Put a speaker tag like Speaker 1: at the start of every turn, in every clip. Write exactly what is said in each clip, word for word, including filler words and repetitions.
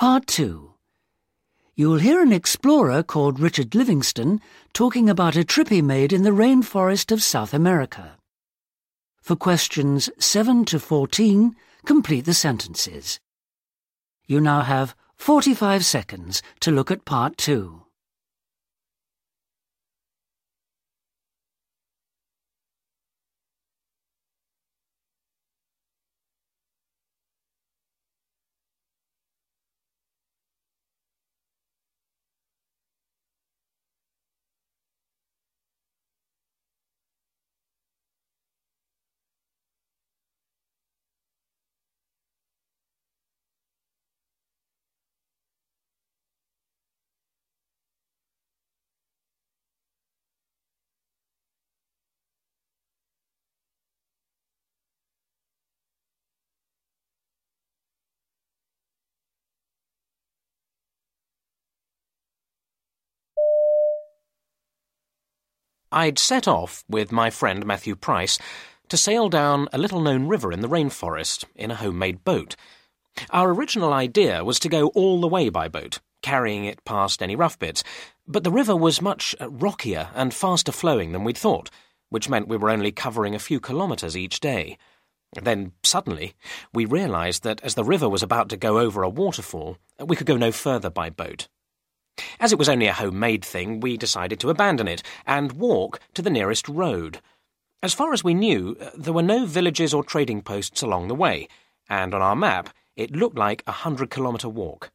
Speaker 1: Part two. You'll hear an explorer called Richard Livingston talking about a trip he made in the rainforest of South America. For questions seven to fourteen, complete the sentences. You now have forty-five seconds to look at Part two.
Speaker 2: I'd set off with my friend Matthew Price to sail down a little-known river in the rainforest in a homemade boat. Our original idea was to go all the way by boat, carrying it past any rough bits, but the river was much rockier and faster flowing than we'd thought, which meant we were only covering a few kilometres each day. Then, suddenly, we realised that as the river was about to go over a waterfall, we could go no further by boat. As it was only a homemade thing, we decided to abandon it and walk to the nearest road. As far as we knew, there were no villages or trading posts along the way, and on our map it looked like a hundred-kilometre walk.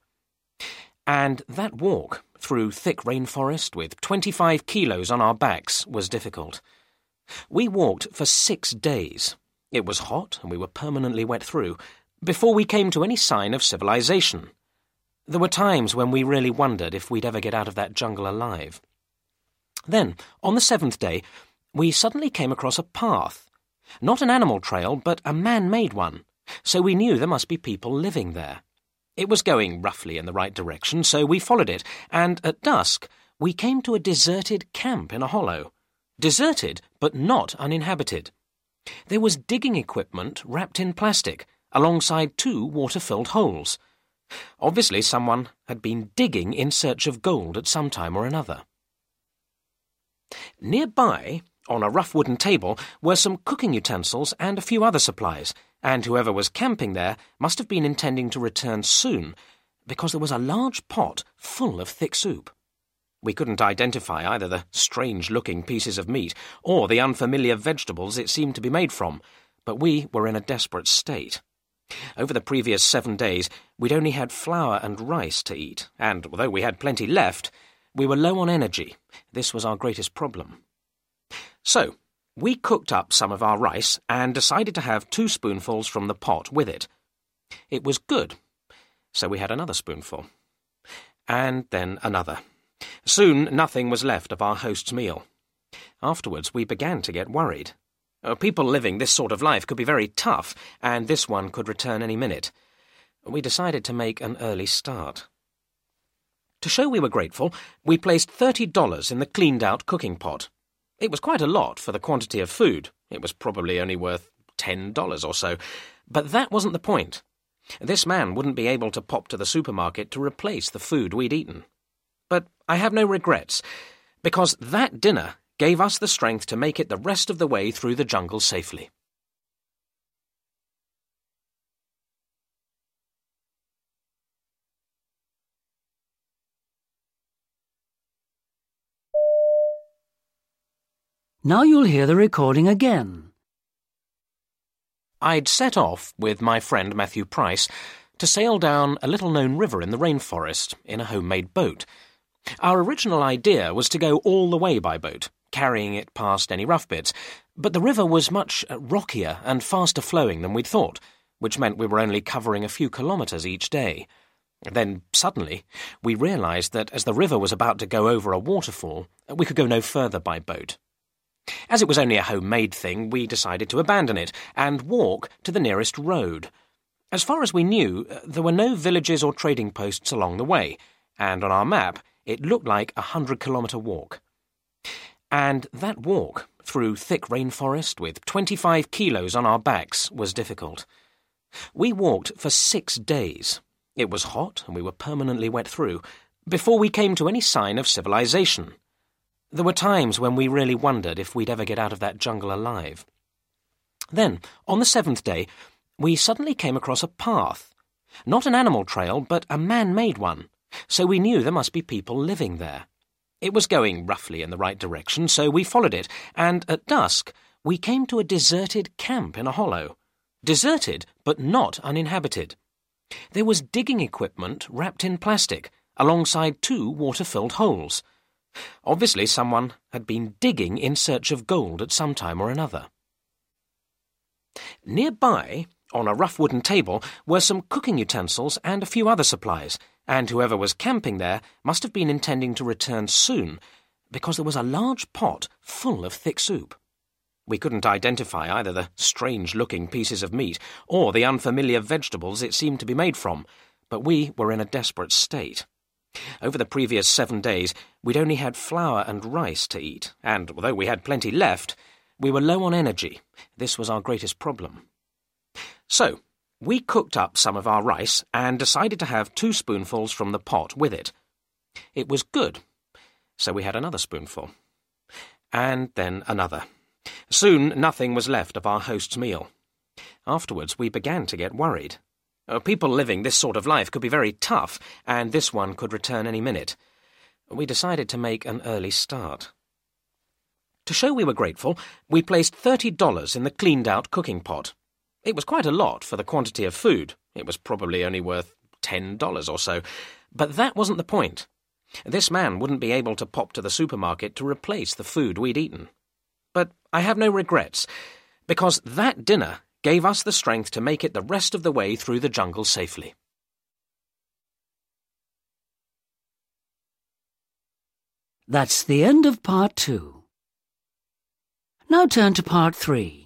Speaker 2: And that walk, through thick rainforest with twenty-five kilos on our backs, was difficult. We walked for six days. It was hot, and we were permanently wet through, before we came to any sign of civilization. There were times when we really wondered if we'd ever get out of that jungle alive. Then, on the seventh day, we suddenly came across a path. Not an animal trail, but a man-made one, so we knew there must be people living there. It was going roughly in the right direction, so we followed it, and at dusk we came to a deserted camp in a hollow. Deserted, but not uninhabited. There was digging equipment wrapped in plastic, alongside two water-filled holes. Obviously someone had been digging in search of gold at some time or another. Nearby, on a rough wooden table, were some cooking utensils and a few other supplies, and whoever was camping there must have been intending to return soon, because there was a large pot full of thick soup. We couldn't identify either the strange-looking pieces of meat or the unfamiliar vegetables it seemed to be made from, but we were in a desperate state. Over the previous seven days, we'd only had flour and rice to eat, and although we had plenty left, we were low on energy. This was our greatest problem. So, we cooked up some of our rice and decided to have two spoonfuls from the pot with it. It was good, so we had another spoonful. And then another. Soon, nothing was left of our host's meal. Afterwards, we began to get worried. People living this sort of life could be very tough, and this one could return any minute. We decided to make an early start. To show we were grateful, we placed thirty dollars in the cleaned-out cooking pot. It was quite a lot for the quantity of food. It was probably only worth ten dollars or so. But that wasn't the point. This man wouldn't be able to pop to the supermarket to replace the food we'd eaten. But I have no regrets, because that dinner gave us the strength to make it the rest of the way through the jungle safely.
Speaker 1: Now you'll hear the recording again.
Speaker 2: I'd set off with my friend Matthew Price to sail down a little-known river in the rainforest in a homemade boat. Our original idea was to go all the way by boat, carrying it past any rough bits, but the river was much rockier and faster flowing than we'd thought, which meant we were only covering a few kilometres each day. Then, suddenly, we realised that as the river was about to go over a waterfall, we could go no further by boat. As it was only a homemade thing, we decided to abandon it and walk to the nearest road. As far as we knew, there were no villages or trading posts along the way, and on our map it looked like a hundred-kilometre walk. And that walk, through thick rainforest with twenty-five kilos on our backs, was difficult. We walked for six days. It was hot, and we were permanently wet through, before we came to any sign of civilization. There were times when we really wondered if we'd ever get out of that jungle alive. Then, on the seventh day, we suddenly came across a path. Not an animal trail, but a man-made one, so we knew there must be people living there. It was going roughly in the right direction, so we followed it, and at dusk we came to a deserted camp in a hollow. Deserted, but not uninhabited. There was digging equipment wrapped in plastic, alongside two water-filled holes. Obviously someone had been digging in search of gold at some time or another. Nearby, on a rough wooden table, were some cooking utensils and a few other supplies, and whoever was camping there must have been intending to return soon, because there was a large pot full of thick soup. We couldn't identify either the strange-looking pieces of meat or the unfamiliar vegetables it seemed to be made from, but we were in a desperate state. Over the previous seven days, we'd only had flour and rice to eat, and although we had plenty left, we were low on energy. This was our greatest problem. So, we cooked up some of our rice and decided to have two spoonfuls from the pot with it. It was good, so we had another spoonful. And then another. Soon nothing was left of our host's meal. Afterwards we began to get worried. Uh, people living this sort of life could be very tough, and this one could return any minute. We decided to make an early start. To show we were grateful, we placed thirty dollars in the cleaned-out cooking pot. It was quite a lot for the quantity of food. It was probably only worth ten dollars or so. But that wasn't the point. This man wouldn't be able to pop to the supermarket to replace the food we'd eaten. But I have no regrets, because that dinner gave us the strength to make it the rest of the way through the jungle safely.
Speaker 1: That's the end of part two. Now turn to part three.